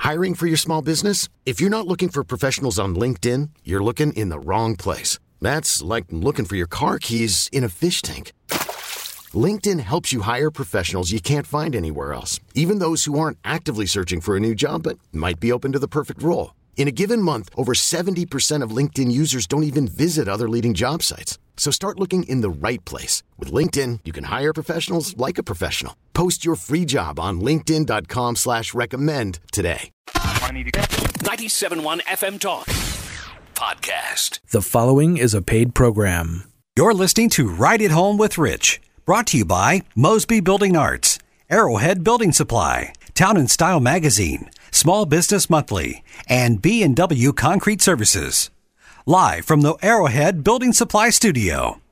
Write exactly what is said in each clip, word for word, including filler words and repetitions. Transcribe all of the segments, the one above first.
Hiring for your small business? If you're not looking for professionals on LinkedIn, you're looking in the wrong place. That's like looking for your car keys in a fish tank. LinkedIn helps you hire professionals you can't find anywhere else, even those who aren't actively searching for a new job but might be open to the perfect role. In a given month, over seventy percent of LinkedIn users don't even visit other leading job sites. So start looking in the right place. With LinkedIn, you can hire professionals like a professional. Post your free job on linkedin dot com slash recommend today. ninety-seven point one F M Talk Podcast. The following is a paid program. You're listening to Right at Home with Rich. Brought to you by Mosby Building Arts, Arrowhead Building Supply, Town and Style Magazine, Small Business Monthly, and B and W Concrete Services. Live from the Arrowhead Building Supply Studio.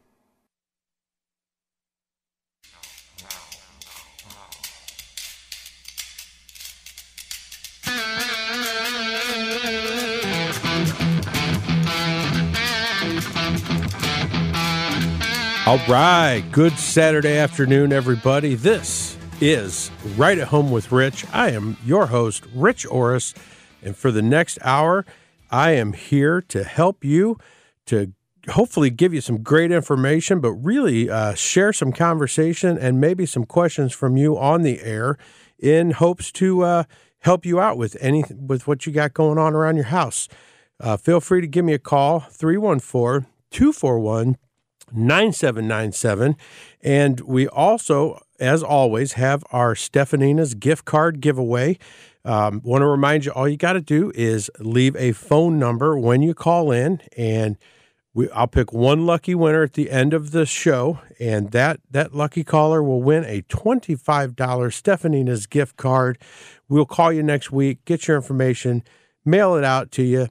All right. Good Saturday afternoon, everybody. This is Right at Home with Rich. I am your host, Rich Orris, and for the next hour, I am here to help you, to hopefully give you some great information, but really uh, share some conversation and maybe some questions from you on the air in hopes to uh, help you out with any with what you got going on around your house. Uh, feel free to give me a call, three one four, two four one, nine seven nine seven. And we also, as always, have our Stefanina's gift card giveaway. Um, want to remind you, all you got to do is leave a phone number when you call in, and we, I'll pick one lucky winner at the end of the show, and that, that lucky caller will win a twenty-five dollars Stefanina's gift card. We'll call you next week, get your information, mail it out to you.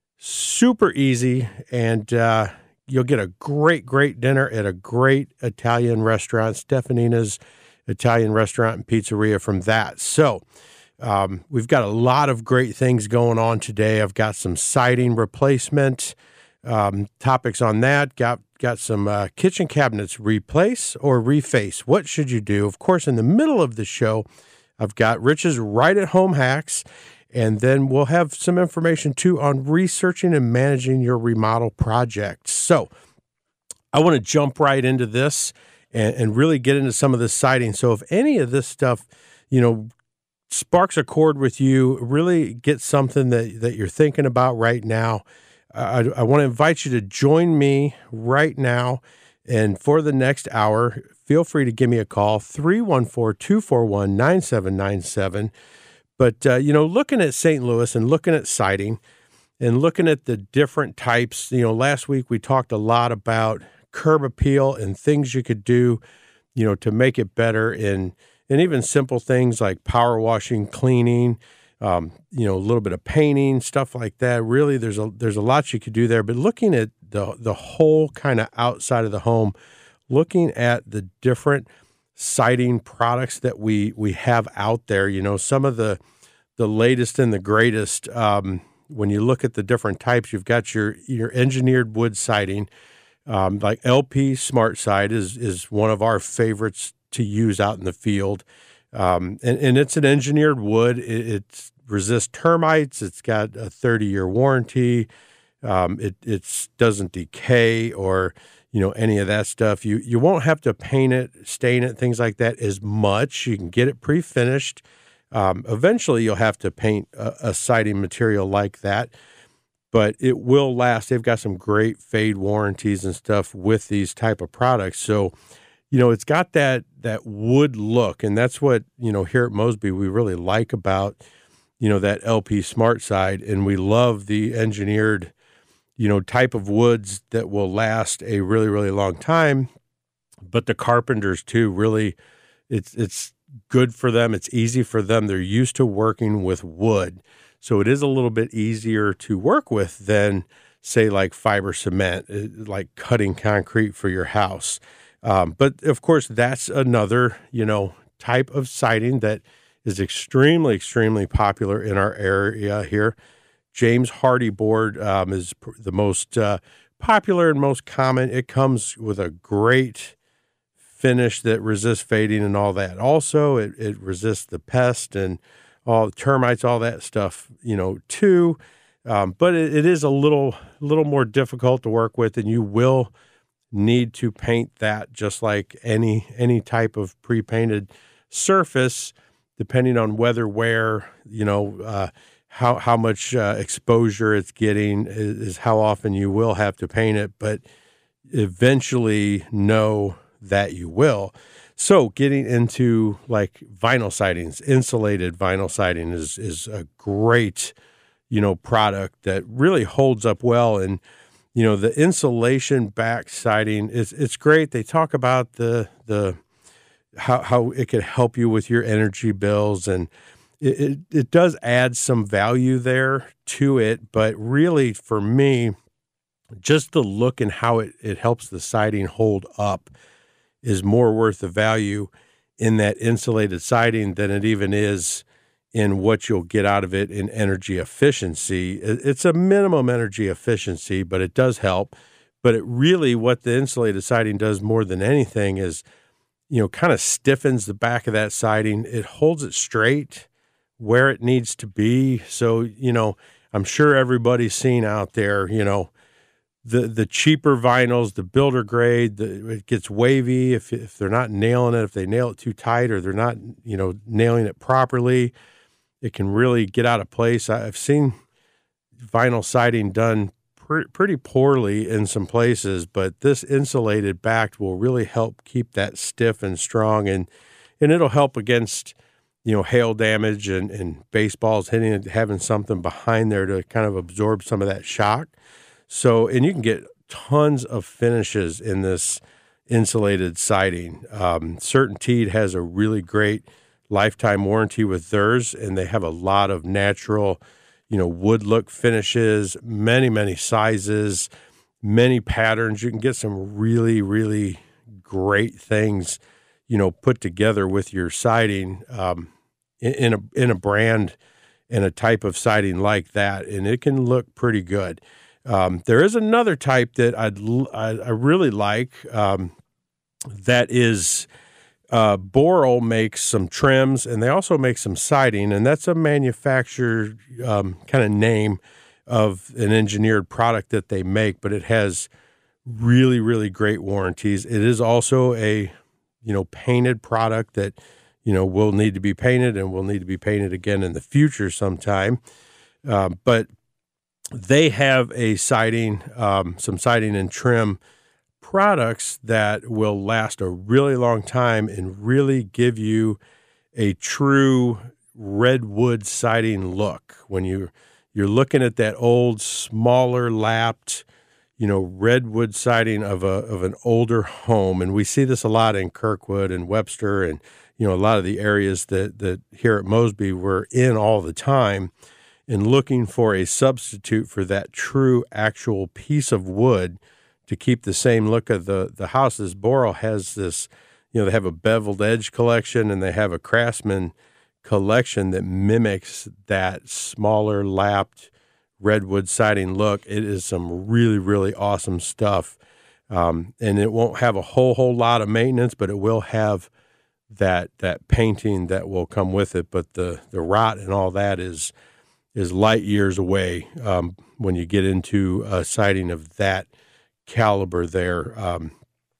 Super easy, and uh, you'll get a great, great dinner at a great Italian restaurant, Stefanina's Italian Restaurant and Pizzeria from that. So um, we've got a lot of great things going on today. I've got some siding replacement um, topics on that. Got got some uh, kitchen cabinets replace or reface. What should you do? Of course, in the middle of the show, I've got Rich's Right at Home hacks. And then we'll have some information, too, on researching and managing your remodel projects. So I want to jump right into this and, and really get into some of this siding. So if any of this stuff, you know, sparks a chord with you, really get something that, that you're thinking about right now, I, I want to invite you to join me right now. And for the next hour, feel free to give me a call, three one four, two four one, nine seven nine seven. But, uh, you know, looking at Saint Louis and looking at siding and looking at the different types, you know, last week we talked a lot about curb appeal and things you could do, you know, to make it better, and, and even simple things like power washing, cleaning, um, you know, a little bit of painting, stuff like that. Really, there's a there's a lot you could do there. But looking at the the whole kind of outside of the home, looking at the different siding products that we we have out there, you know, some of the the latest and the greatest. Um, when you look at the different types, you've got your your engineered wood siding, um, like L P Smart Side is is one of our favorites to use out in the field, um, and and it's an engineered wood. It, it resists termites. It's got a thirty year warranty. Um, it it doesn't decay or you know, any of that stuff. You you won't have to paint it, stain it, things like that as much. You can get it pre-finished. Um, eventually, you'll have to paint a, a siding material like that, but it will last. They've got some great fade warranties and stuff with these type of products. So, you know, it's got that that wood look, and that's what, you know, here at Mosby we really like about, you know, that L P Smart Side, and we love the engineered, you know, type of woods that will last a really, really long time. But the carpenters too, really, it's it's good for them. It's easy for them. They're used to working with wood. So it is a little bit easier to work with than, say, like fiber cement, like cutting concrete for your house. Um, but of course, that's another, you know, type of siding that is extremely, extremely popular in our area here. James Hardie board um, is pr- the most uh, popular and most common. It comes with a great finish that resists fading and all that. Also, it, it resists the pest and all termites, all that stuff, you know, too. Um, but it, it is a little, little more difficult to work with, and you will need to paint that just like any any type of pre-painted surface, depending on whether, where, you know, uh, how how much uh, exposure it's getting is, is how often you will have to paint it. But eventually, know that you will. So, getting into like vinyl sidings, insulated vinyl siding is is a great, you know, product that really holds up well. And, you know, the insulation back siding is, it's great. They talk about the, the, how, how it could help you with your energy bills, and it, it, it does add some value there to it. But really for me, just the look and how it, it helps the siding hold up is more worth the value in that insulated siding than it even is in what you'll get out of it in energy efficiency. It's a minimum energy efficiency, but it does help. But it really, what the insulated siding does more than anything is, you know, kind of stiffens the back of that siding. It holds it straight where it needs to be. So, you know, I'm sure everybody's seen out there, you know, the the cheaper vinyls, the builder grade, the, it gets wavy if if they're not nailing it, if they nail it too tight or they're not, you know, nailing it properly. It can really get out of place. I've seen vinyl siding done pre- pretty poorly in some places, but this insulated back will really help keep that stiff and strong, and and it'll help against, you know, hail damage and, and baseballs hitting it, having something behind there to kind of absorb some of that shock. So, and you can get tons of finishes in this insulated siding. Um, CertainTeed has a really great lifetime warranty with theirs, and they have a lot of natural, you know, wood look finishes, many, many sizes, many patterns. You can get some really, really great things, you know, put together with your siding um, in, in a in a brand and a type of siding like that, and it can look pretty good. Um, there is another type that I'd I, I really like um, that is. Uh, Boral makes some trims, and they also make some siding, and that's a manufactured um, kind of name of an engineered product that they make, but it has really, really great warranties. It is also a, you know, painted product that, you know, will need to be painted and will need to be painted again in the future sometime. Uh, but they have a siding, um, some siding and trim products that will last a really long time and really give you a true redwood siding look. When you, you're looking at that old, smaller lapped, you know, redwood siding of a of an older home, and we see this a lot in Kirkwood and Webster and, you know, a lot of the areas that, that here at Mosby we're in all the time, and looking for a substitute for that true actual piece of wood to keep the same look of the, the houses. Boral has this, you know, they have a beveled edge collection, and they have a Craftsman collection that mimics that smaller lapped redwood siding look. It is some really, really awesome stuff. Um, and it won't have a whole, whole lot of maintenance, but it will have that, that painting that will come with it. But the, the rot and all that is, is light years away um, when you get into a siding of that caliber there. Um,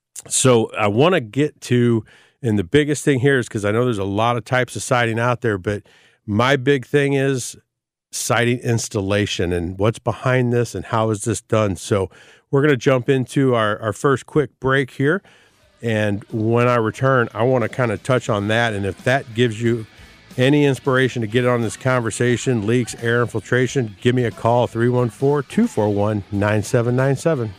so I want to get to, and the biggest thing here is because I know there's a lot of types of siding out there, but my big thing is siding installation and what's behind this and how is this done. So we're going to jump into our, our first quick break here. And when I return, I want to kind of touch on that. And if that gives you any inspiration to get on this conversation, leaks, air infiltration, give me a call, three one four, two four one, nine seven nine seven.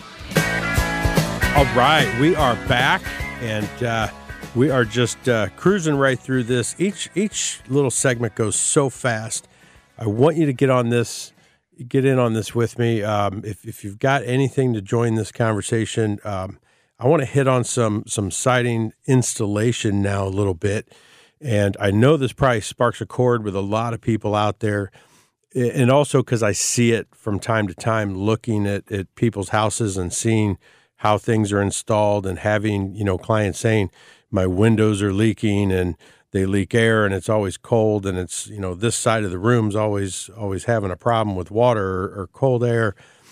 All right, we are back, and uh, we are just uh, cruising right through this. Each each little segment goes so fast. I want you to get on this, get in on this with me. Um, if if you've got anything to join this conversation, um, I want to hit on some some siding installation now a little bit, and I know this probably sparks a chord with a lot of people out there, and also because I see it from time to time, looking at at people's houses and seeing how things are installed, and having, you know, clients saying my windows are leaking and they leak air and it's always cold, and it's, you know, this side of the room's always, always having a problem with water or, or cold air.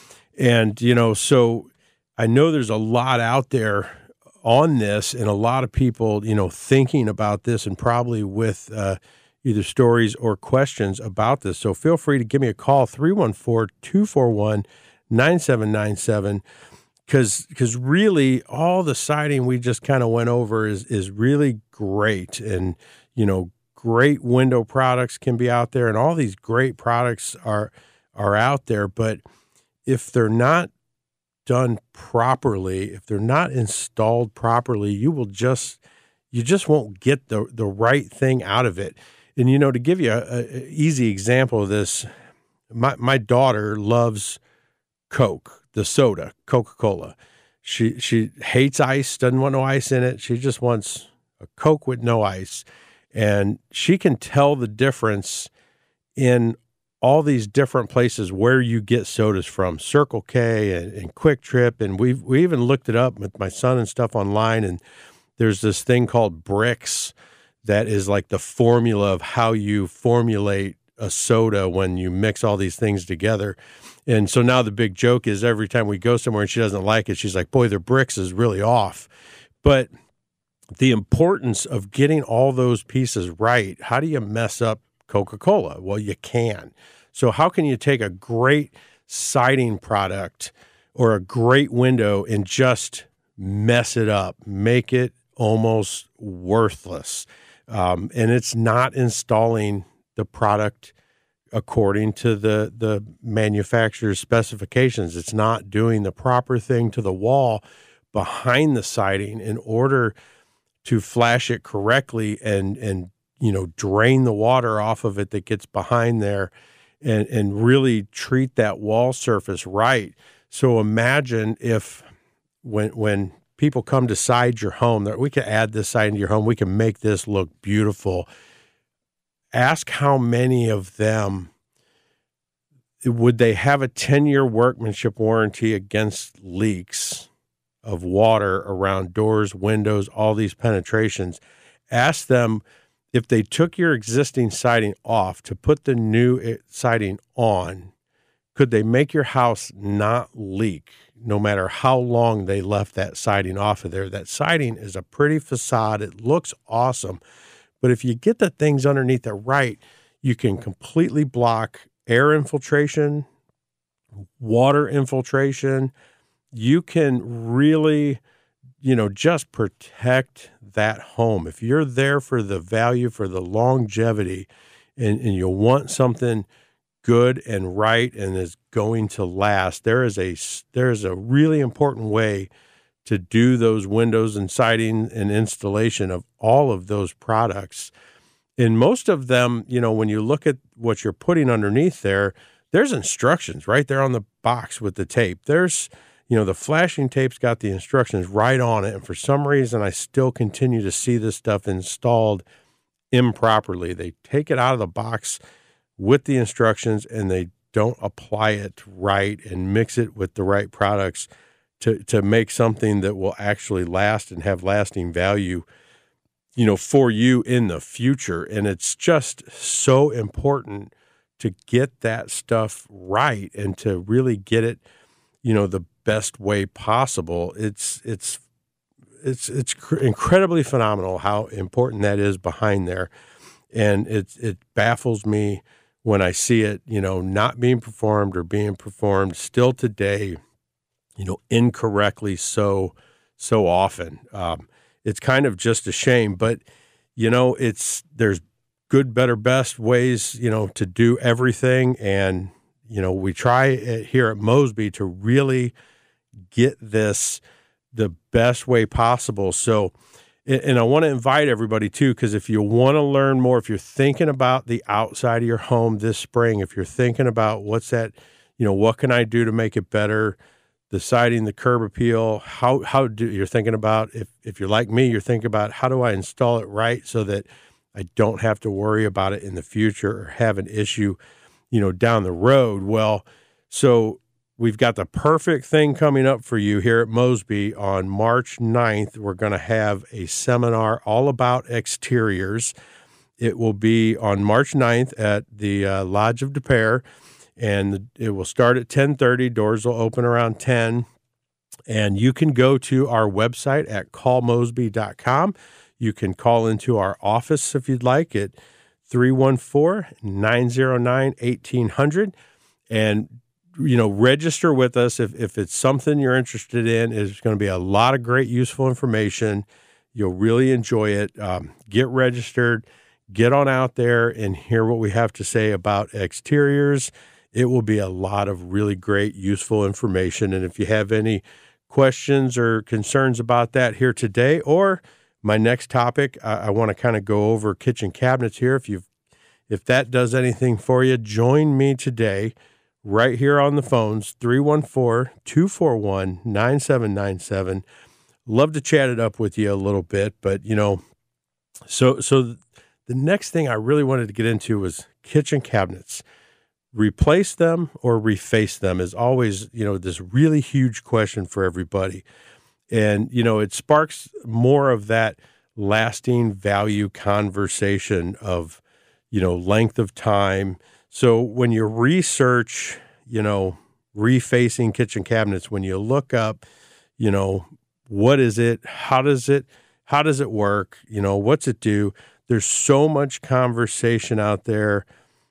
And, you know, so I know there's a lot out there on this, and a lot of people, you know, thinking about this, and probably with uh, either stories or questions about this. So feel free to give me a call, three one four, two four one, nine seven nine seven, because because really all the siding we just kind of went over is is really great. And, you know, great window products can be out there, and all these great products are are out there. But if they're not done properly, if they're not installed properly, you will just, you just won't get the, the right thing out of it. And, you know, to give you an easy example of this, my, my daughter loves Coke, the soda, Coca-Cola. She, she hates ice, doesn't want no ice in it. She just wants a Coke with no ice. And she can tell the difference in all these different places where you get sodas from, Circle K and, and Quick Trip. And we've, we even looked it up with my son and stuff online. And there's this thing called Brix that is like the formula of how you formulate a soda when you mix all these things together. And so now the big joke is every time we go somewhere and she doesn't like it, she's like, boy, their Brix is really off. But the importance of getting all those pieces right, how do you mess up Coca-Cola? Well, you can. So how can you take a great siding product or a great window and just mess it up, make it almost worthless? Um, and it's not installing the product according to the, the manufacturer's specifications. It's not doing the proper thing to the wall behind the siding in order to flash it correctly and, and, you know, drain the water off of it that gets behind there, and, and really treat that wall surface right. So imagine if when, when people come to side your home, that we can add this side into your home, we can make this look beautiful. Ask how many of them would they have a ten-year workmanship warranty against leaks of water around doors, windows, all these penetrations. Ask them if they took your existing siding off to put the new siding on, could they make your house not leak no matter how long they left that siding off of there? That siding is a pretty facade. It looks awesome. But if you get the things underneath it right, you can completely block air infiltration, water infiltration. You can really, you know, just protect that home. If you're there for the value, for the longevity, and, and you want something good and right and is going to last, there is a, there is a really important way to do those windows and siding and installation of all of those products. And most of them, you know, when you look at what you're putting underneath there, there's instructions right there on the box with the tape. There's, you know, the flashing tape's got the instructions right on it. And for some reason, I still continue to see this stuff installed improperly. They take it out of the box with the instructions and they don't apply it right and mix it with the right products to, to make something that will actually last and have lasting value, you know, for you in the future. And it's just so important to get that stuff right and to really get it, you know, the best way possible. It's, it's, it's, it's cr- incredibly phenomenal how important that is behind there. And it, it baffles me when I see it, you know, not being performed or being performed still today, you know, incorrectly so, so often. Um, it's kind of just a shame, but, you know, it's, there's good, better, best ways, you know, to do everything. And, you know, we try here at Mosby to really get this the best way possible. So, and I want to invite everybody too, because if you want to learn more, if you're thinking about the outside of your home this spring, if you're thinking about what's that, you know, what can I do to make it better, the siding, the curb appeal, how, how do you're thinking about, if, if you're like me, you're thinking about how do I install it right so that I don't have to worry about it in the future or have an issue, you know, down the road. Well, so we've got the perfect thing coming up for you here at Mosby on March ninth. We're going to have a seminar all about exteriors. it will be on March ninth at the uh, Lodge of Des Peres, and it will start at ten thirty. Doors will open around ten, and you can go to our website at call mosby dot com. You can call into our office if you'd like at three one four, nine zero nine, one eight hundred, and you know, register with us if, if it's something you're interested in. It's going to be a lot of great, useful information. You'll really enjoy it. Um, get registered, get on out there and hear what we have to say about exteriors. It will be a lot of really great, useful information. And if you have any questions or concerns about that here today, or my next topic, I, I want to kind of go over kitchen cabinets here. If you've, if that does anything for you, join me today right here on the phones, three one four, two four one, nine seven nine seven. Love to chat it up with you a little bit, but, you know, so so the next thing I really wanted to get into was kitchen cabinets. Replace them or reface them is always, you know, this really huge question for everybody. And, you know, it sparks more of that lasting value conversation of, you know, length of time. So when you research, you know, refacing kitchen cabinets, when you look up, you know, what is it? How does it, how does it work? You know, what's it do? There's so much conversation out there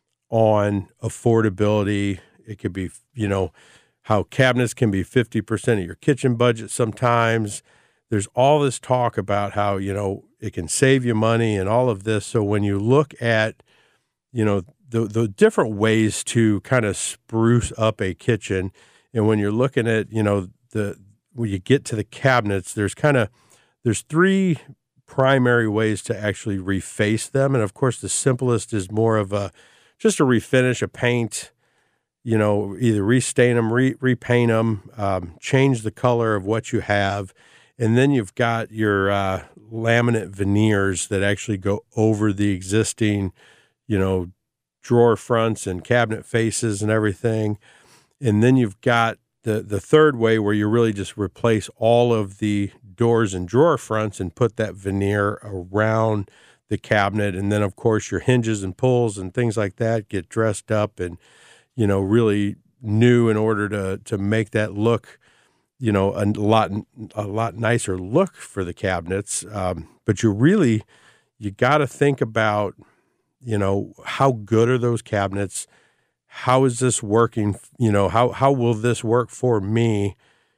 on affordability. It could be, you know, how cabinets can be fifty percent of your kitchen budget sometimes. There's all this talk about how, you know, it can save you money and all of this. So when you look at, you know, the the different ways to kind of spruce up a kitchen, and when you're looking at, you know, the when you get to the cabinets, there's kind of there's three primary ways to actually reface them. And of course, the simplest is more of a just a refinish, a paint, you know, either restain them, re, repaint them, um, change the color of what you have. And then you've got your uh, laminate veneers that actually go over the existing, you know, drawer fronts and cabinet faces and everything. And then you've got the, the third way where you really just replace all of the doors and drawer fronts and put that veneer around the cabinet. And then, of course, your hinges and pulls and things like that get dressed up and, you know, really new in order to to make that look, you know, a lot a lot nicer look for the cabinets. Um, but you really, you got to think about, you know, how good are those cabinets? How is this working? You know, how how will this work for me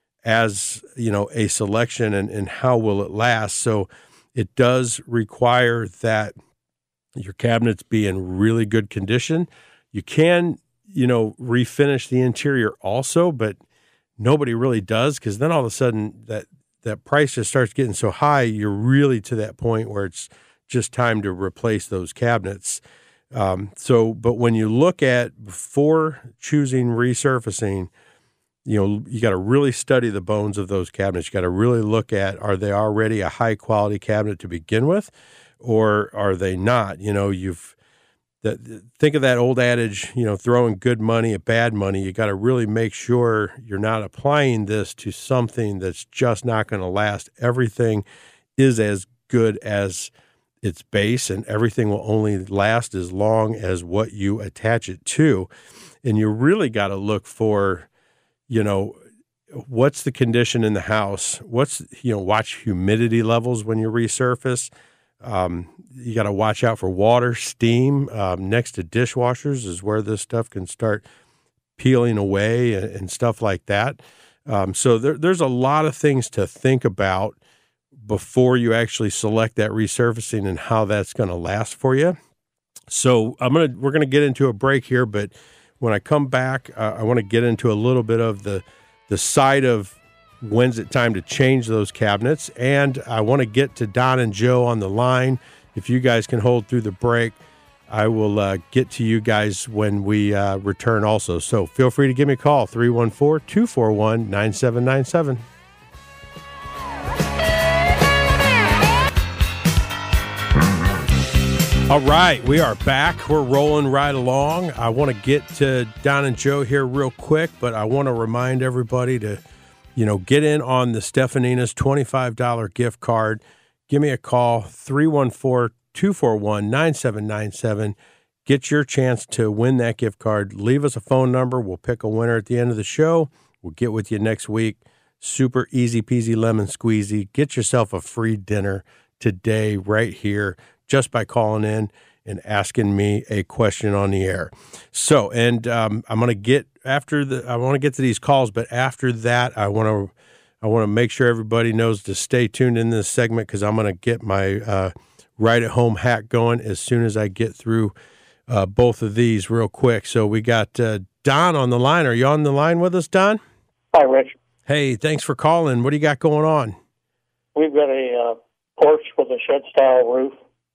as, you know, a selection, and, and how will it last? So it does require that your cabinets be in really good condition. You can, you know, refinish the interior also, but nobody really does, because then all of a sudden that, that price just starts getting so high, you're really to that point where it's just time to replace those cabinets. Um, so, but when you look at before choosing resurfacing, you know, you got to really study the bones of those cabinets. You got to really look at, are they already a high quality cabinet to begin with, or are they not? You know, you've that, think of that old adage, you know, throwing good money at bad money. You got to really make sure you're not applying this to something that's just not going to last. Everything is as good as its base, and everything will only last as long as what you attach it to. And you really got to look for, you know, what's the condition in the house? What's, you know, watch humidity levels when you resurface. Um, you got to watch out for water, steam. Um, next to dishwashers is where this stuff can start peeling away and, and stuff like that. Um, so there, there's a lot of things to think about before you actually select that resurfacing and how that's going to last for you. So I'm gonna we're gonna get into a break here, but when I come back, uh, I want to get into a little bit of the the side of when's it time to change those cabinets, and I want to get to Don and Joe on the line. If you guys can hold through the break, I will uh, get to you guys when we uh, return also. So feel free to give me a call, three one four, two four one, nine seven nine seven. All right, we are back. We're rolling right along. I want to get to Don and Joe here real quick, but I want to remind everybody to, you know, get in on the Stefanina's twenty-five dollars gift card. Give me a call, three one four, two four one, nine seven nine seven. Get your chance to win that gift card. Leave us a phone number. We'll pick a winner at the end of the show. We'll get with you next week. Super easy peasy lemon squeezy. Get yourself a free dinner today right here just by calling in and asking me a question on the air. So, and um, I'm going to get after the, I want to get to these calls, but after that, I want to, I want to make sure everybody knows to stay tuned in this segment because I'm going to get my uh, right at home hack going as soon as I get through uh, both of these real quick. So we got uh, Don on the line. Are you on the line with us, Don? Hi, Rich. Hey, thanks for calling. What do you got going on? We've got a uh, porch with a shed-style roof.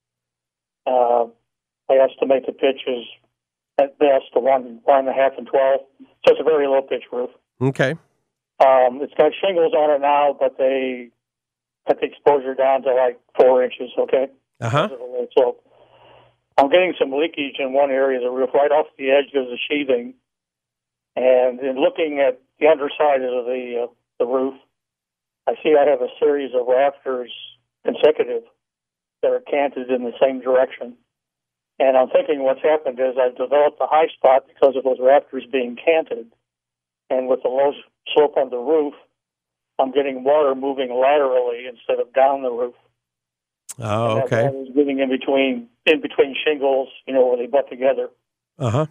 Uh, I estimate the pitch is at best a one, one and a half and twelve. So it's a very low-pitch roof. Okay. Um, it's got shingles on it now, but they cut the exposure down to like four inches, okay? Uh-huh. So I'm getting some leakage in one area of the roof. Right off the edge there's a sheathing. And in looking at the underside of the uh, the roof, I see I have a series of rafters consecutive that are canted in the same direction. And I'm thinking what's happened is I've developed a high spot because of those rafters being canted. And with the low slope on the roof, I'm getting water moving laterally instead of down the roof. Oh, and okay. Water's moving in between in between shingles, you know, where they butt together. Uh-huh.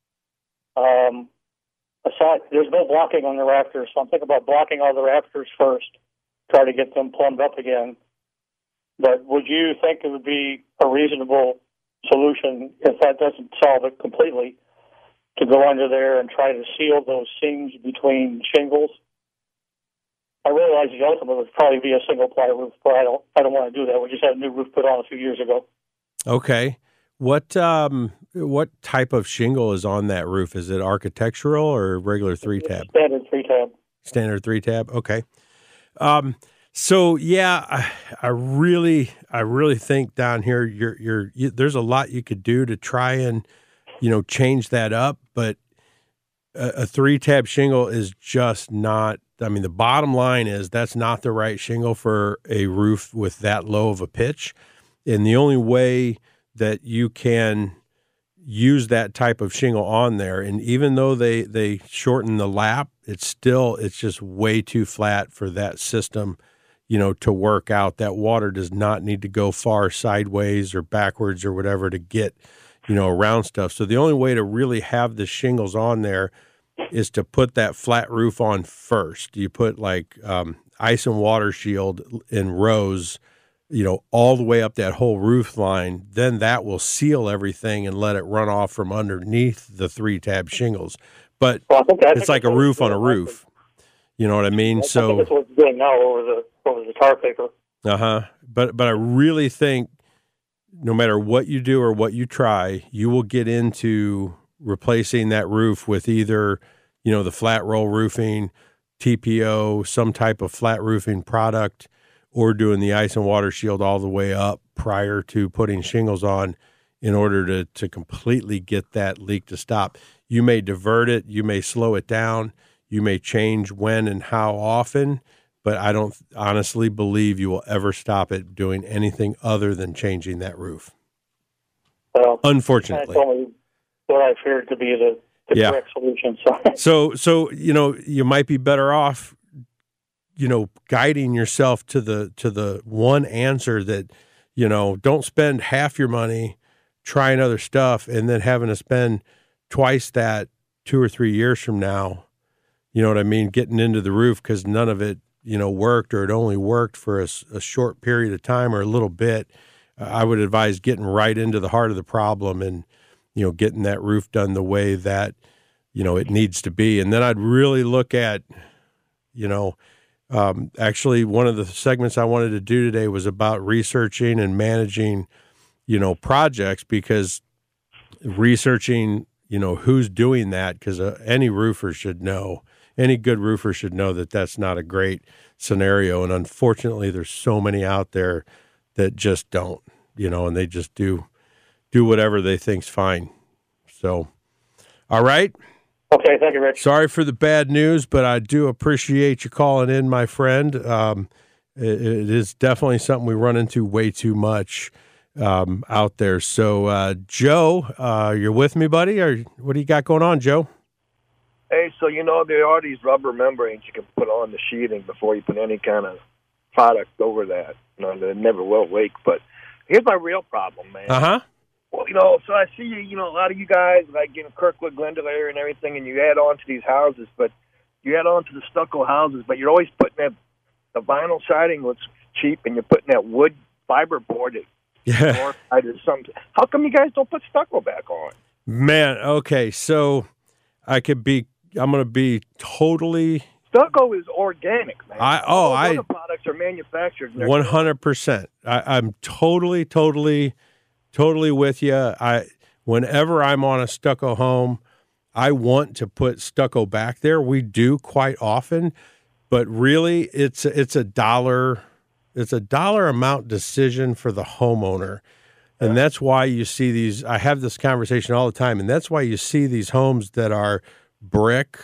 Um, aside, there's no blocking on the rafters, so I'm thinking about blocking all the rafters first, try to get them plumbed up again. But would you think it would be a reasonable solution, if that doesn't solve it completely, to go under there and try to seal those seams between shingles? I realize the ultimate would probably be a single-ply roof, but I don't, I don't want to do that. We just had a new roof put on a few years ago. Okay. What um what type of shingle is on that roof? Is it architectural or regular three-tab? Standard three-tab. Standard three-tab. Okay. Um. So yeah, I, I really, I really think down here, you're, you're, you, there's a lot you could do to try and, you know, change that up. But a, a three-tab shingle is just not. I mean, the bottom line is that's not the right shingle for a roof with that low of a pitch. And the only way that you can use that type of shingle on there, and even though they, they shorten the lap, it's still, it's just way too flat for that system, you know, to work out. That water does not need to go far sideways or backwards or whatever to get, you know, around stuff. So the only way to really have the shingles on there is to put that flat roof on first. You put like um, ice and water shield in rows, you know, all the way up that whole roof line. Then that will seal everything and let it run off from underneath the three tab shingles. But well, I think, I it's like a roof on a roof. You know what I mean? I so think that's what it's doing now over the over the tar paper. Uh huh. But but I really think no matter what you do or what you try, you will get into replacing that roof with either, you know, the flat roll roofing, T P O, some type of flat roofing product, or doing the ice and water shield all the way up prior to putting shingles on in order to, to completely get that leak to stop. You may divert it, you may slow it down, you may change when and how often, but I don't honestly believe you will ever stop it doing anything other than changing that roof. Well, unfortunately. That's only what I feared to be the, the yeah. correct solution. So. so, so, you know, you might be better off, you know, guiding yourself to the, to the one answer that, you know, don't spend half your money trying other stuff and then having to spend twice that two or three years from now, you know what I mean? Getting into the roof because none of it, you know, worked, or it only worked for a, a short period of time or a little bit. Uh, I would advise getting right into the heart of the problem and, you know, getting that roof done the way that, you know, it needs to be. And then I'd really look at, you know, um, actually one of the segments I wanted to do today was about researching and managing, you know, projects, because researching, you know, who's doing that, because uh, any roofer should know, any good roofer should know that that's not a great scenario. And unfortunately, there's so many out there that just don't, you know, and they just do do whatever they think's fine. So, all right. Okay, thank you, Rich. Sorry for the bad news, but I do appreciate you calling in, my friend. Um, it, it is definitely something we run into way too much. um, out there. So, uh, Joe, uh, you're with me, buddy? Or what do you got going on, Joe? Hey, so you know there are these rubber membranes you can put on the sheeting before you put any kind of product over that. You know, that never will leak. But here's my real problem, man. Uh-huh. Well, you know, so I see, you you know, a lot of you guys, like in Kirkwood, Glendale area and everything, and you add on to these houses, but you add on to the stucco houses, but you're always putting that, the vinyl siding looks cheap, and you're putting that wood fiber board that yeah. is something. How come you guys don't put stucco back on? Man, okay, so I could be, I'm going to be totally... Stucco is organic, man. I, oh, All I... other products are manufactured. one hundred percent. I, I'm totally, totally... Totally with you. I, whenever I'm on a stucco home, I want to put stucco back there. We do quite often, but really, it's it's a dollar, it's a dollar amount decision for the homeowner, and that's why you see these. I have this conversation all the time, and that's why you see these homes that are brick,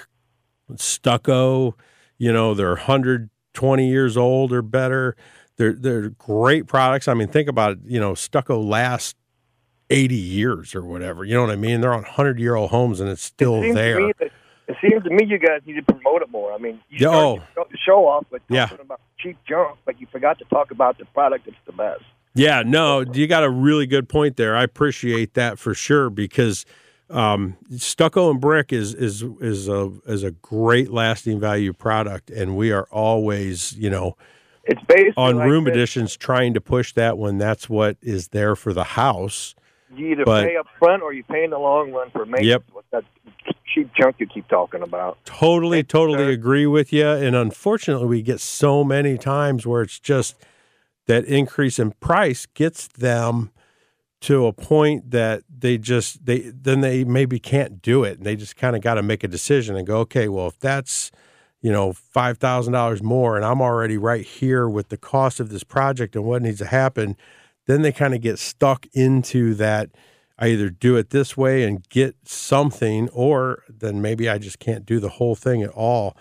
stucco. You know, they're one hundred twenty years old or better. They're they're great products. I mean, think about it. You know, stucco lasts eighty years or whatever. You know what I mean? They're on hundred-year-old homes, and it's still it there. That, it seems to me you guys need to promote it more. I mean, you yeah, oh. started the show off with talking yeah. about cheap junk, but you forgot to talk about the product that's the best. Yeah, no, you got a really good point there. I appreciate that for sure because um, stucco and brick is is is a is a great lasting value product, and we are always, you know, it's based on like room this. additions trying to push that when that's what is there for the house. You either but, pay up front or you pay in the long run for maintenance. Yep. With that cheap junk you keep talking about. Totally, Thank totally you, agree with you. And unfortunately, we get so many times where it's just that increase in price gets them to a point that they just they then they maybe can't do it, and they just kind of got to make a decision and go, okay, well, if that's you know five thousand dollars more, and I'm already right here with the cost of this project and what needs to happen. Then they kind of get stuck into that. I either do it this way and get something, or then maybe I just can't do the whole thing at all.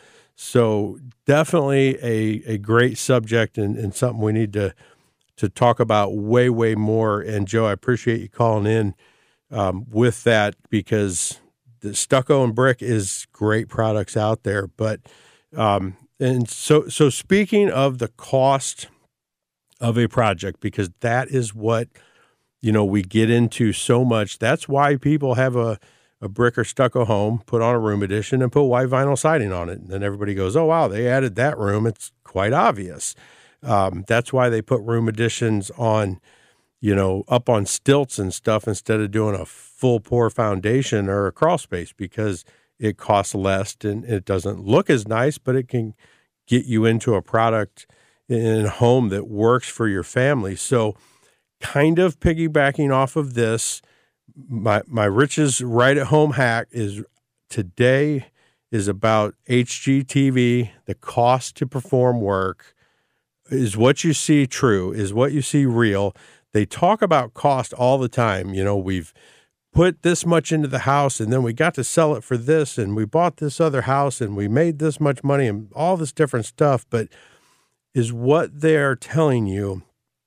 So definitely a, a great subject and, and something we need to to talk about way, way more. And Joe, I appreciate you calling in um, with that because the stucco and brick is great products out there. But um, and so so speaking of the cost of a project, because that is what, you know, we get into so much. That's why people have a, a brick or stucco home, put on a room addition and put white vinyl siding on it. And then everybody goes, oh, wow, they added that room. It's quite obvious. Um, that's why they put room additions on, you know, up on stilts and stuff instead of doing a full pour foundation or a crawl space because it costs less and it doesn't look as nice, but it can get you into a product in a home that works for your family. So kind of piggybacking off of this, my my Rich's right at home hack is today is about H G T V. The cost to perform work is what you see true, is what you see real. They talk about cost all the time. You know, we've put this much into the house and then we got to sell it for this and we bought this other house and we made this much money and all this different stuff. But is what they're telling you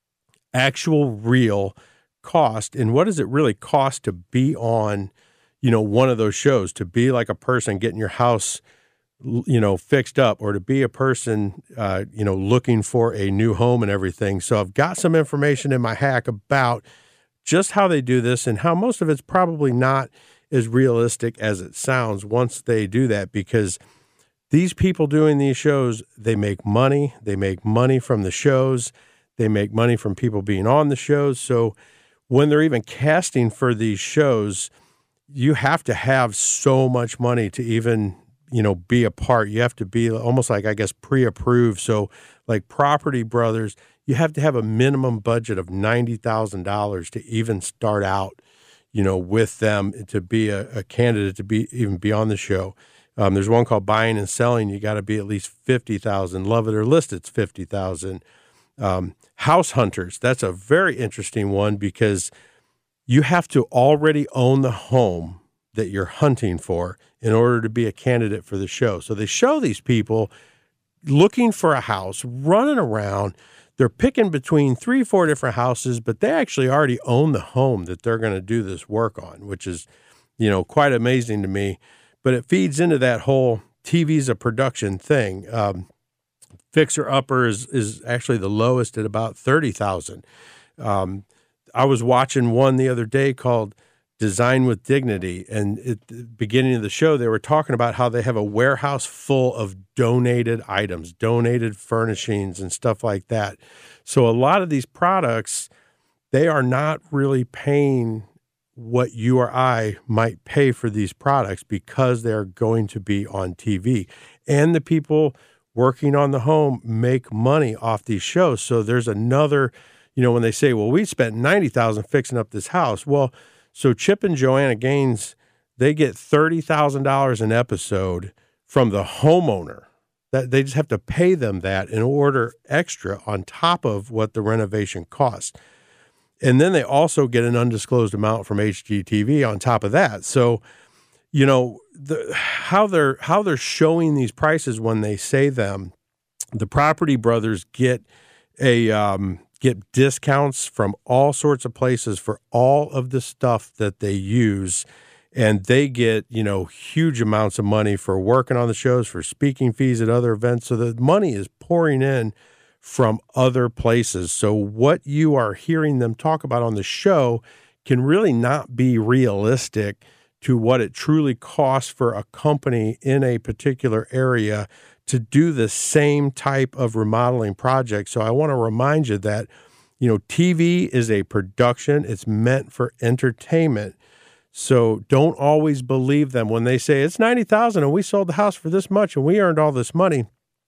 actual real cost, and what does it really cost to be on, you know, one of those shows, to be like a person getting your house, you know, fixed up, or to be a person, uh, you know, looking for a new home and everything. So I've got some information in my hack about just how they do this and how most of it's probably not as realistic as it sounds once they do that, because these people doing these shows, they make money. They make money from the shows. They make money from people being on the shows. So when they're even casting for these shows, you have to have so much money to even, you know, be a part. You have to be almost like, I guess, pre-approved. So like Property Brothers, you have to have a minimum budget of ninety thousand dollars to even start out, you know, with them to be a, a candidate to be even be on the show. Um, there's one called Buying and Selling. You got to be at least fifty thousand. Love It or List It's fifty thousand. Um, House Hunters, that's a very interesting one because you have to already own the home that you're hunting for in order to be a candidate for the show. So they show these people looking for a house, running around. They're they're picking between three, four different houses, but they actually already own the home that they're going to do this work on, which is, you know, quite amazing to me. But it feeds into that whole T V's a production thing. Um, Fixer Upper is, is actually the lowest at about thirty thousand dollars. Um, I was watching one the other day called Design with Dignity, and at the beginning of the show, they were talking about how they have a warehouse full of donated items, donated furnishings and stuff like that. So a lot of these products, they are not really paying what you or I might pay for these products because they're going to be on T V. And the people working on the home make money off these shows. So there's another, you know, when they say, well, we spent ninety thousand dollars fixing up this house. Well, so Chip and Joanna Gaines, they get thirty thousand dollars an episode from the homeowner. That they just have to pay them that in order extra on top of what the renovation costs. And then they also get an undisclosed amount from H G T V on top of that. So, you know, the, how they're how they're showing these prices when they say them, the Property Brothers get a um, get discounts from all sorts of places for all of the stuff that they use, and they get, you know, huge amounts of money for working on the shows, for speaking fees at other events. So the money is pouring in from other places. So what you are hearing them talk about on the show can really not be realistic to what it truly costs for a company in a particular area to do the same type of remodeling project. So I want to remind you that, you know, T V is a production. It's meant for entertainment. So don't always believe them when they say it's ninety thousand dollars and we sold the house for this much and we earned all this money.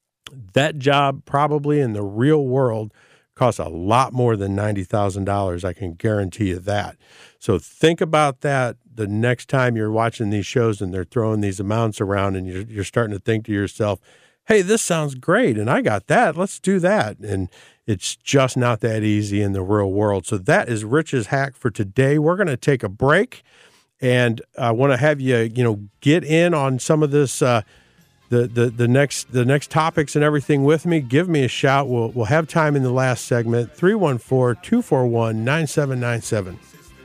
That job probably in the real world costs a lot more than ninety thousand dollars. I can guarantee you that. So think about that the next time you're watching these shows and they're throwing these amounts around and you're, you're starting to think to yourself, hey, this sounds great, and I got that. Let's do that. And it's just not that easy in the real world. So that is Rich's hack for today. We're going to take a break, and I want to have you, you know, get in on some of this, uh, the the the next the next topics and everything with me. Give me a shout. We'll we'll have time in the last segment. three one four, two four one, nine seven nine seven.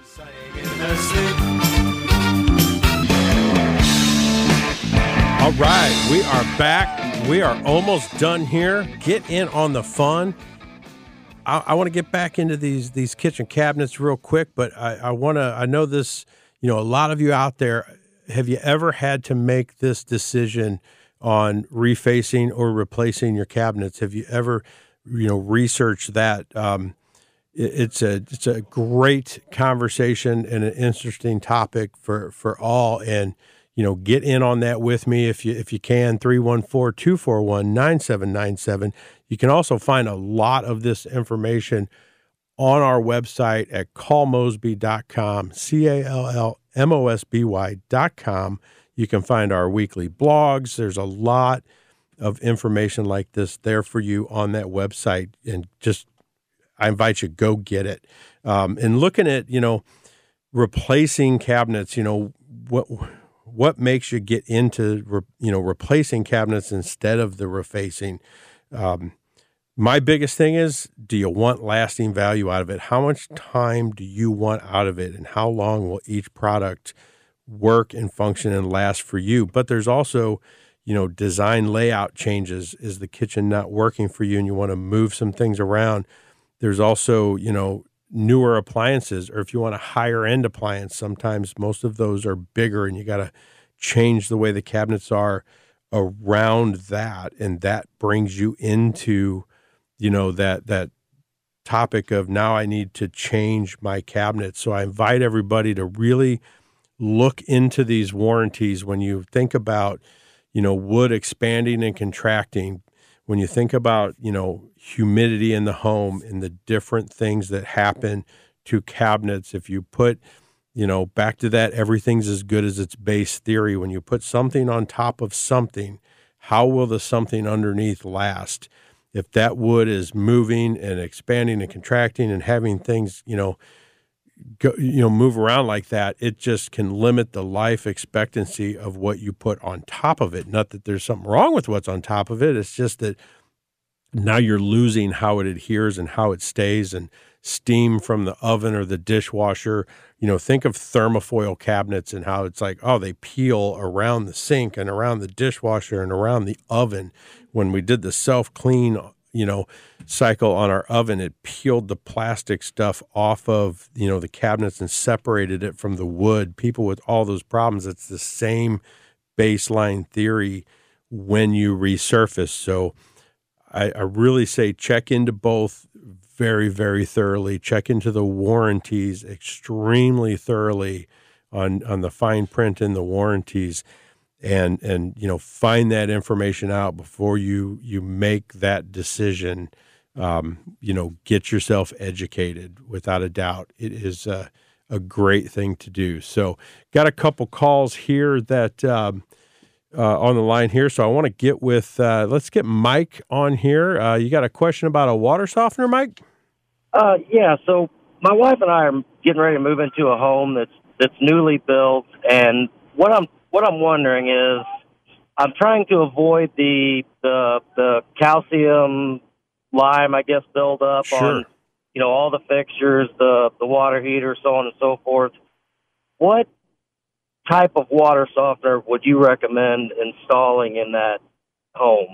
All right, we are back. We are almost done here. Get in on the fun. I, I want to get back into these these kitchen cabinets real quick, but I, I want to. I know this. You know, a lot of you out there. Have you ever had to make this decision on refacing or replacing your cabinets? Have you ever, you know, researched that? Um, it, it's a it's a great conversation and an interesting topic for for all. And you know, get in on that with me if you if you can. three one four, two four one, nine seven nine seven. You can also find a lot of this information on our website at call mosby dot com, C A L L M O S B Y dot com. You can find our weekly blogs. There's a lot of information like this there for you on that website. And just, I invite you, go get it. Um, and looking at, you know, replacing cabinets, you know, what what makes you get into, re, you know, replacing cabinets instead of the refacing? Um, my biggest thing is, do you want lasting value out of it? How much time do you want out of it? And how long will each product work and function and last for you? But there's also, you know, design layout changes. Is the kitchen not working for you and you want to move some things around? There's also, you know, newer appliances, or if you want a higher end appliance, sometimes most of those are bigger and you got to change the way the cabinets are around that. And that brings you into, you know, that, that topic of now I need to change my cabinet. So I invite everybody to really look into these warranties when you think about, you know, wood expanding and contracting, when you think about, you know, humidity in the home and the different things that happen to cabinets. If you put, you know, back to that, everything's as good as its base theory. When you put something on top of something, how will the something underneath last? If that wood is moving and expanding and contracting and having things, you know, go, you know, move around like that, it just can limit the life expectancy of what you put on top of it. Not that there's something wrong with what's on top of it. It's just that now you're losing how it adheres and how it stays, and steam from the oven or the dishwasher. You know, think of thermofoil cabinets and how it's like, oh, they peel around the sink and around the dishwasher and around the oven. When we did the self-clean, you know, cycle on our oven, it peeled the plastic stuff off of, you know, the cabinets and separated it from the wood. People with all those problems, it's the same baseline theory when you resurface. So I, I really say check into both very, very thoroughly. Check into the warranties extremely thoroughly on, on the fine print in the warranties, and, and, you know, find that information out before you, you make that decision. Um, you know, get yourself educated without a doubt. It is a, a great thing to do. So got a couple calls here that, um, uh, on the line here. So I want to get with, uh, let's get Mike on here. Uh, you got a question about a water softener, Mike? Uh, yeah, so my wife and I are getting ready to move into a home that's that's newly built, and what I'm what I'm wondering is, I'm trying to avoid the the the calcium lime, I guess, buildup Sure. on, you know, all the fixtures, the the water heater, so on and so forth. What type of water softener would you recommend installing in that home?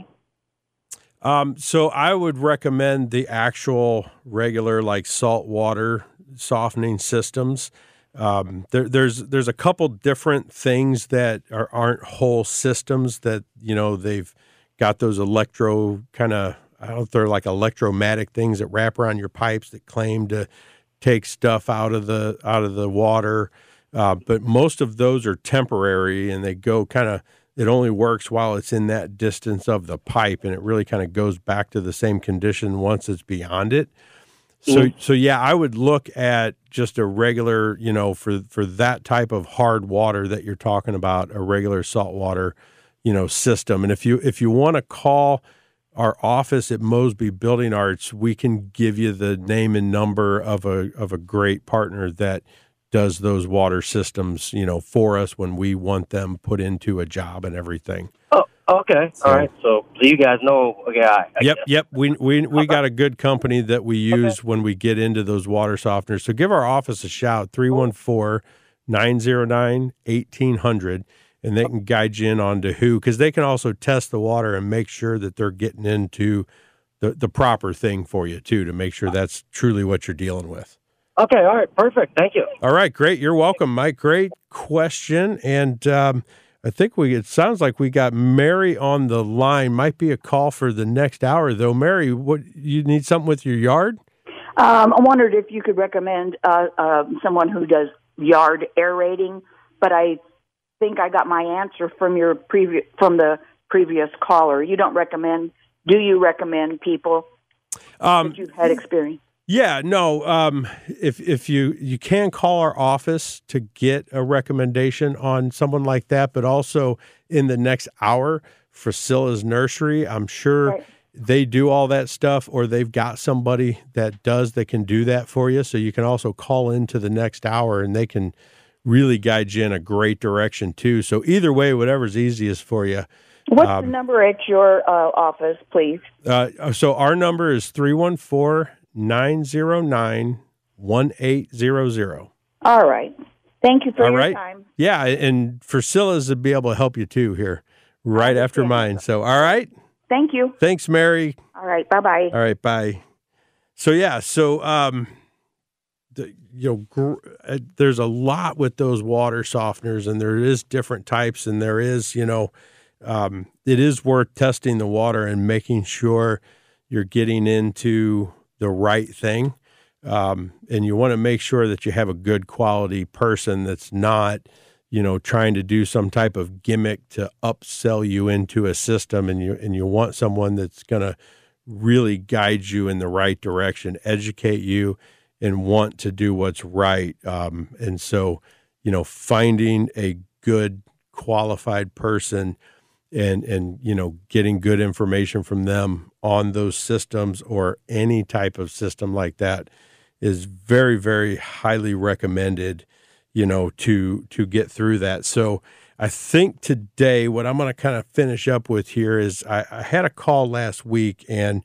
Um, so I would recommend the actual regular, like, salt water softening systems. Um, there, there's there's a couple different things that are, aren't whole systems that, you know, they've got those electro kind of, I don't know if they're like electromatic things that wrap around your pipes that claim to take stuff out of the out of the water. Uh, but most of those are temporary, and they go kind of, it only works while it's in that distance of the pipe, and it really kind of goes back to the same condition once it's beyond it. So, mm. so yeah, I would look at just a regular, you know, for, for that type of hard water that you're talking about, a regular saltwater, you know, system. And if you, if you want to call our office at Mosby Building Arts, we can give you the name and number of a, of a great partner that does those water systems, you know, for us when we want them put into a job and everything. Oh, okay. So, all right. So, so you guys know a guy. I yep, guess. yep. We we we got a good company that we use Okay. when we get into those water softeners. So give our office a shout, three one four, nine zero nine, one eight zero zero, and they can guide you in on to who, because they can also test the water and make sure that they're getting into the, the proper thing for you, too, to make sure that's truly what you're dealing with. Okay, all right, perfect. Thank you. All right, great. You're welcome, Mike. Great question. And um, I think we, it sounds like we got Mary on the line. Might be a call for the next hour, though. Mary, what, you need something with your yard? Um, I wondered if you could recommend uh, uh, someone who does yard aerating, but I think I got my answer from your previous from the previous caller. You don't recommend? Do you recommend people Um, that you've had experience? Yeah, no. Um, if if you you can call our office to get a recommendation on someone like that, but also in the next hour, Frasilla's Nursery, I'm sure Right. they do all that stuff, or they've got somebody that does that can do that for you. So you can also call into the next hour, and they can really guide you in a great direction too. So either way, whatever's easiest for you. What's Um, the number at your uh, office, please? Uh, so our number is three one four, nine zero nine, one eight zero zero. All right. Thank you for All your right. time. Yeah, and Frasilla's would be able to help you too here, right after mine. So, all right. Thank you. Thanks, Mary. All right. Bye-bye. All right, bye. So, yeah, so, um, the, you know, gr- uh, there's a lot with those water softeners, and there is different types, and there is, you know, um, it is worth testing the water and making sure you're getting into the right thing. Um, and you want to make sure that you have a good quality person that's not, you know, trying to do some type of gimmick to upsell you into a system. And you, and you want someone that's going to really guide you in the right direction, educate you, and want to do what's right. Um, and so, you know, finding a good qualified person and, and, you know, getting good information from them on those systems or any type of system like that is very, very highly recommended, you know, to, to get through that. So I think today what I'm going to kind of finish up with here is I, I had a call last week, and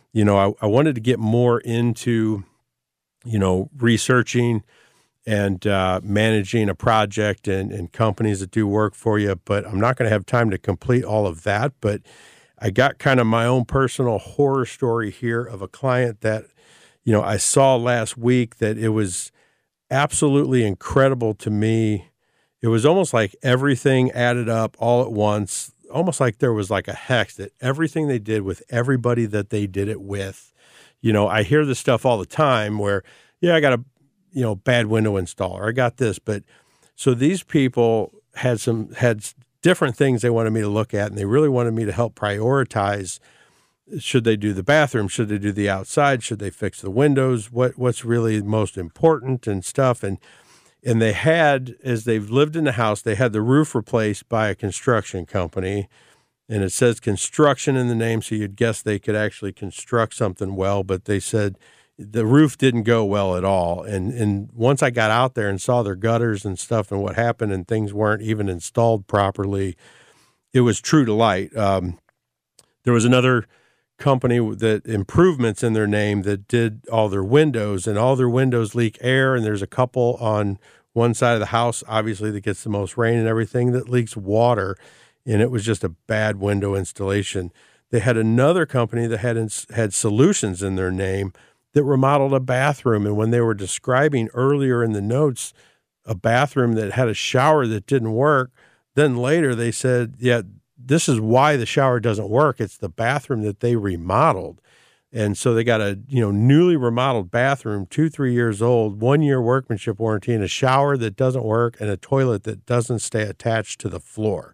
you know, I, I wanted to get more into, you know, researching and uh, managing a project and, and companies that do work for you, but I'm not going to have time to complete all of that. But I got kind of my own personal horror story here of a client that, you know, I saw last week that it was absolutely incredible to me. It was almost like everything added up all at once, almost like there was like a hex that everything they did with everybody that they did it with. You know, I hear this stuff all the time where, yeah, I got a, you know, bad window installer. I got this. But so these people had some, had different things they wanted me to look at, and they really wanted me to help prioritize. Should they do the bathroom? Should they do the outside? Should they fix the windows? What, what's really most important and stuff. And, and they had, as they've lived in the house, they had the roof replaced by a construction company, and it says construction in the name. So you'd guess they could actually construct something well, but they said the roof didn't go well at all. And and once I got out there and saw their gutters and stuff and what happened, and things weren't even installed properly, it was true to light. Um, there was another company that improvements in their name that did all their windows, and all their windows leak air. And there's a couple on one side of the house, obviously, that gets the most rain and everything, that leaks water. And it was just a bad window installation. They had another company that had had solutions in their name that remodeled a bathroom. And when they were describing earlier in the notes a bathroom that had a shower that didn't work, then later they said, yeah, this is why the shower doesn't work. It's the bathroom that they remodeled. And so they got a, you know, newly remodeled bathroom, two, three years old, one year workmanship warranty, and a shower that doesn't work, and a toilet that doesn't stay attached to the floor.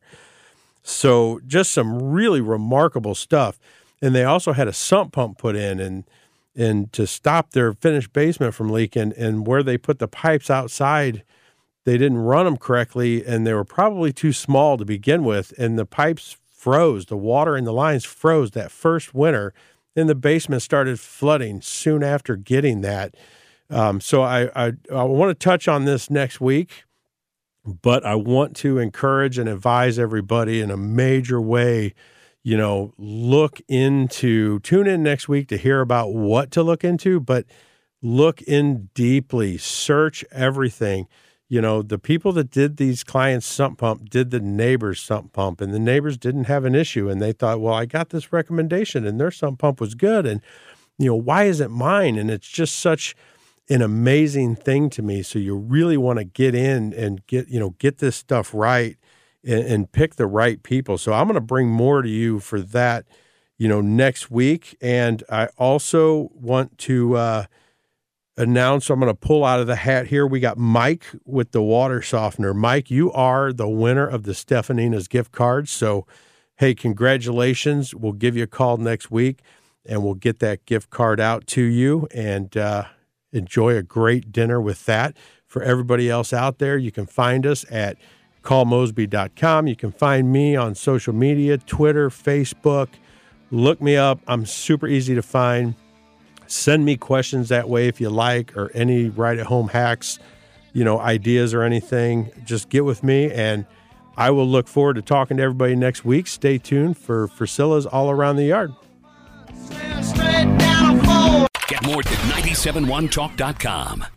So just some really remarkable stuff. And they also had a sump pump put in, and and to stop their finished basement from leaking, and where they put the pipes outside, they didn't run them correctly, and they were probably too small to begin with, and the pipes froze. The water in the lines froze that first winter, and the basement started flooding soon after getting that. Um, so I, I, I want to touch on this next week, but I want to encourage and advise everybody in a major way. You know, look into, tune in next week to hear about what to look into, but look in deeply, search everything. You know, the people that did these clients' sump pump did the neighbor's sump pump, and the neighbors didn't have an issue. And they thought, well, I got this recommendation and their sump pump was good. And, you know, why isn't mine? And it's just such an amazing thing to me. So you really want to get in and get, you know, get this stuff right. And pick the right people. So I'm going to bring more to you for that, you know, next week. And I also want to uh, announce, I'm going to pull out of the hat here. We got Mike with the water softener. Mike, you are the winner of the Stefanina's gift cards. So, hey, congratulations. We'll give you a call next week, and we'll get that gift card out to you, and uh, enjoy a great dinner with that. For everybody else out there, you can find us at call mosby dot com. You can find me on social media, Twitter, Facebook. Look me up. I'm super easy to find. Send me questions that way if you like, or any right-at-home hacks, you know, ideas or anything. Just get with me, and I will look forward to talking to everybody next week. Stay tuned for Priscilla's All Around the Yard. Get more at nine seven one talk dot com.